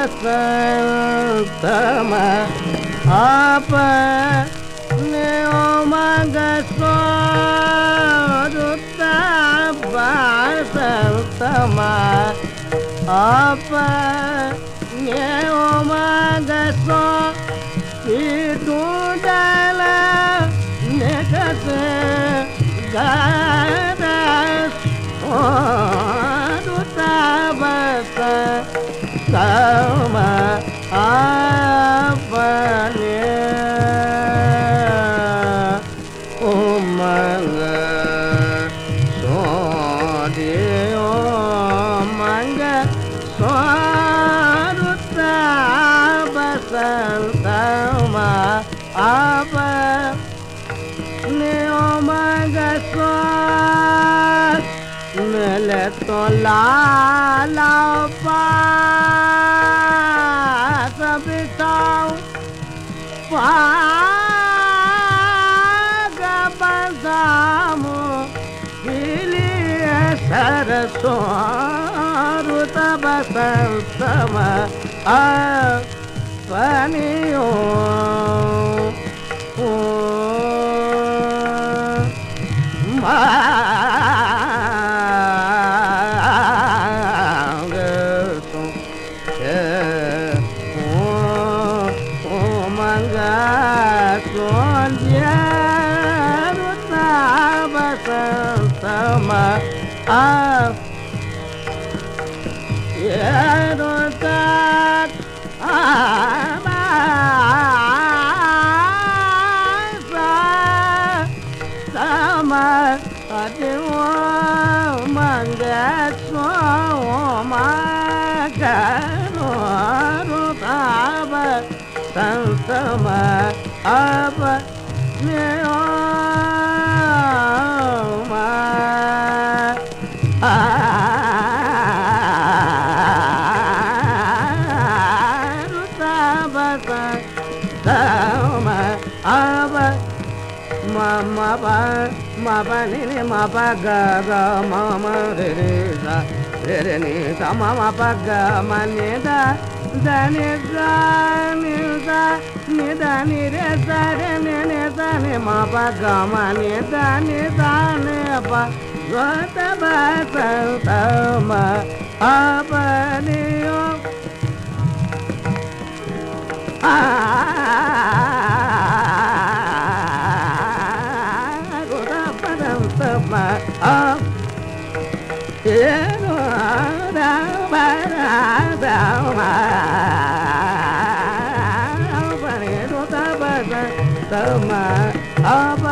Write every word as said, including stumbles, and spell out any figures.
Santama apa neomagaswa Rutaba Santama apa neomagaswa Itu dalam nekase garas Oh Rutaba Santama apanya umanga sodi umanga soduta basantama apa ne umanga sod meleto la la pa sabitau paga bazamu ilie saraso ruta basantama apaniyo ma Santama ah ya rotat ah sama adewa mangaswa magano rotaba Santama apa neo Mama pa mama ni ni mama ga ga mama re re sa re re ni sa mama pa ga ma ni da da ni sa ni sa ni da ni re sa re ni ni sa ni ma pa ga ma ni da ni sa ni pa ga ta ba Santama apa ni yo Santama ah ero da ba da ma apa ni ro da ba Santama apa